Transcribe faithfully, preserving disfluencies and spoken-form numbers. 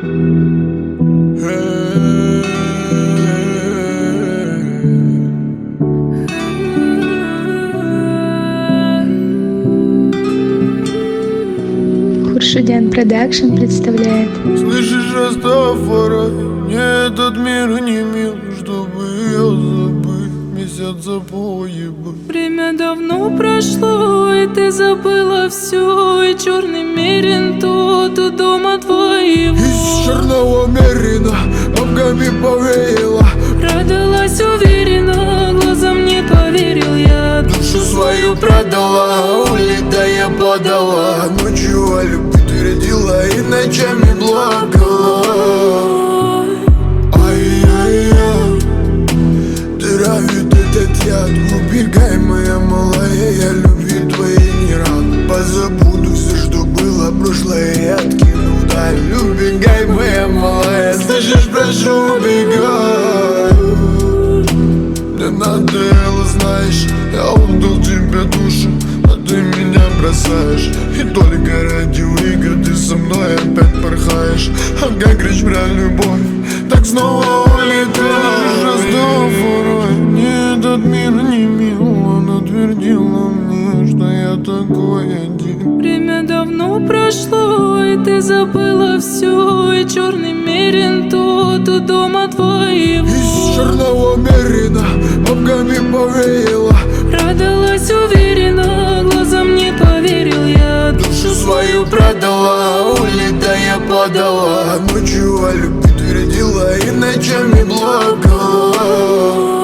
Хуршидян Продакшн представляет. Слышишь, Растафарай, мне этот мир не мил, чтобы ее забыть, месяца поебать. Время давно прошло, и ты забыла все, и черный мерин тот у дома твоего. Из черного мерина обгами повеяло, Продалась уверенно, глазам не поверил я. душу свою продала, улетая подала. Ночью о любви твердила и ночами плакала. Ай-яй-яй, ты равит этот яд. Убегай, моя малая, я любви твоей не рад. Позабуду все, что было прошлое, и откину вдаль. Убегай, моя малая, слышишь, прошу, убегай. Мне надоело, знаешь, я отдал тебе душу, а ты меня бросаешь. И только ради выгоды ты со мной опять порхаешь. А как речь про любовь, так снова улетаешь. Растафарай, мне этот мир не мил, она твердила мне, что я такой один. Время давно прошло, и ты забыла все, и черный мерин тот у дома твоего. Из черного мерина обгами повеяло, Продалась уверенно, глазам не поверил я. душу свою продала, улетая подала. Ночью о любви твердила и ночами плакала.